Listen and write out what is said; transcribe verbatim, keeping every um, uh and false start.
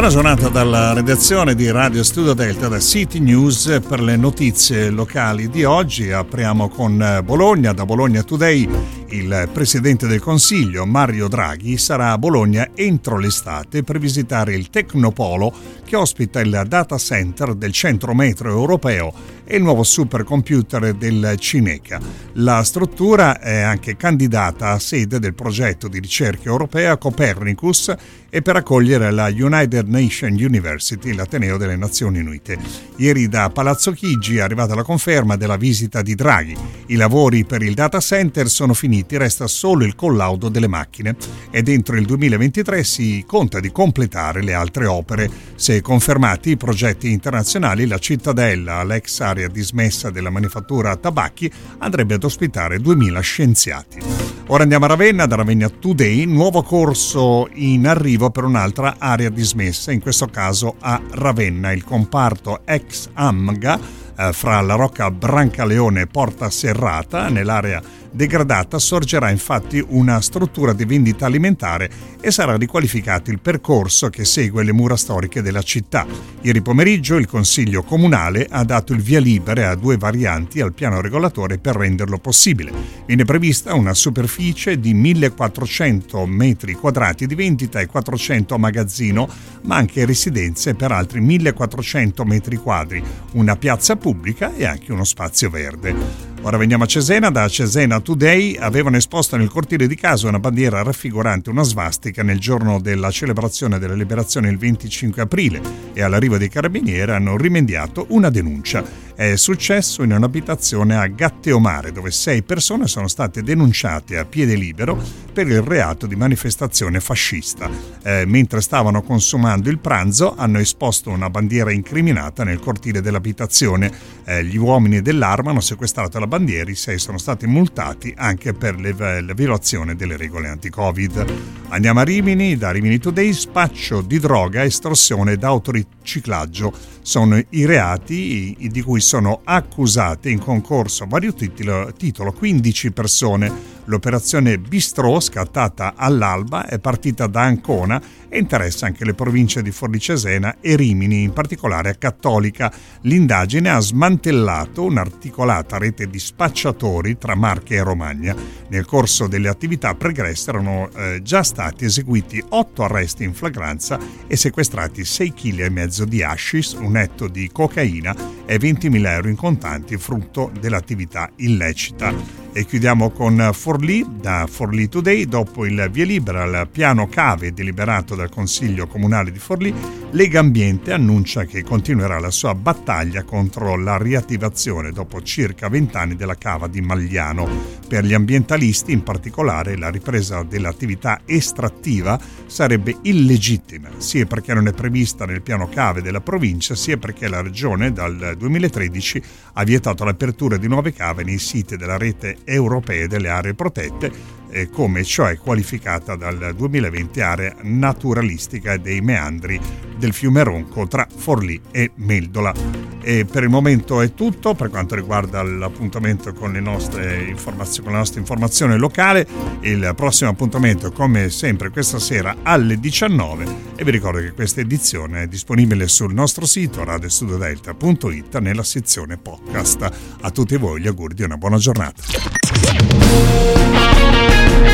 Buona giornata dalla redazione di Radio Studio Delta da City News per le notizie locali di oggi. Apriamo con Bologna. Da Bologna Today, il Presidente del Consiglio Mario Draghi sarà a Bologna entro l'estate per visitare il Tecnopolo che ospita il data center del Centro Metro Europeo e il nuovo supercomputer del Cineca. La struttura è anche candidata a sede del progetto di ricerca europea Copernicus e per accogliere la United Nations University, l'Ateneo delle Nazioni Unite. Ieri da Palazzo Chigi è arrivata la conferma della visita di Draghi. I lavori per il data center sono finiti, resta solo il collaudo delle macchine ed entro il duemilaventitré si conta di completare le altre opere. Se confermati i progetti internazionali, la cittadella, l'ex area dismessa della manifattura tabacchi, andrebbe ad ospitare duemila scienziati. Ora andiamo a Ravenna. Da Ravenna Today, nuovo corso in arrivo per un'altra area dismessa, in questo caso a Ravenna. Il comparto ex AMGA eh, fra la Rocca Brancaleone e Porta Serrata, nell'area degradata, sorgerà infatti una struttura di vendita alimentare e sarà riqualificato il percorso che segue le mura storiche della città. Ieri pomeriggio il Consiglio Comunale ha dato il via libera a due varianti al piano regolatore per renderlo possibile. Viene prevista una superficie di millequattrocento metri quadrati di vendita e quattrocento a magazzino, ma anche residenze per altri millequattrocento metri quadri, una piazza pubblica e anche uno spazio verde. Ora veniamo a Cesena. Da Cesena Today, avevano esposto nel cortile di casa una bandiera raffigurante una svastica nel giorno della celebrazione della liberazione il venticinque aprile e all'arrivo dei carabinieri hanno rimediato una denuncia. È successo in un'abitazione a Gatteomare, dove sei persone sono state denunciate a piede libero per il reato di manifestazione fascista. Eh, mentre stavano consumando il pranzo hanno esposto una bandiera incriminata nel cortile dell'abitazione. Eh, gli uomini dell'arma hanno sequestrato la bandiera, i sei sono stati multati anche per le, la violazione delle regole anti-Covid. Andiamo a Rimini. Da Rimini Today, spaccio di droga, estorsione ed autoriciclaggio sono i reati di cui sono accusate in concorso a vario titolo, titolo quindici persone. L'operazione Bistrò, scattata all'alba, è partita da Ancona e interessa anche le province di Forlì Cesena e Rimini, in particolare a Cattolica. L'indagine ha smantellato un'articolata rete di spacciatori tra Marche e Romagna. Nel corso delle attività pregresse erano eh, già stati eseguiti otto arresti in flagranza e sequestrati sei chili e mezzo di hashish, un etto di cocaina e ventimila euro in contanti, frutto dell'attività illecita. E chiudiamo con Forlì. Da Forlì Today, dopo il via libera al piano cave deliberato dal Consiglio Comunale di Forlì, Legambiente annuncia che continuerà la sua battaglia contro la riattivazione dopo circa vent'anni della cava di Magliano. Per gli ambientalisti, in particolare, la ripresa dell'attività estrattiva sarebbe illegittima, sia perché non è prevista nel piano cave della provincia, sia perché la regione dal duemilatredici ha vietato l'apertura di nuove cave nei siti della rete europee delle aree protette, eh, come cioè qualificata dal duemilaventi area naturalistica dei meandri del fiume Ronco tra Forlì e Meldola. E per il momento è tutto per quanto riguarda l'appuntamento con le nostre informazioni, con la nostra informazione locale. Il prossimo appuntamento, come sempre, questa sera alle diciannove, e vi ricordo che questa edizione è disponibile sul nostro sito radio studio delta punto it nella sezione podcast. A tutti voi gli auguri di una buona giornata.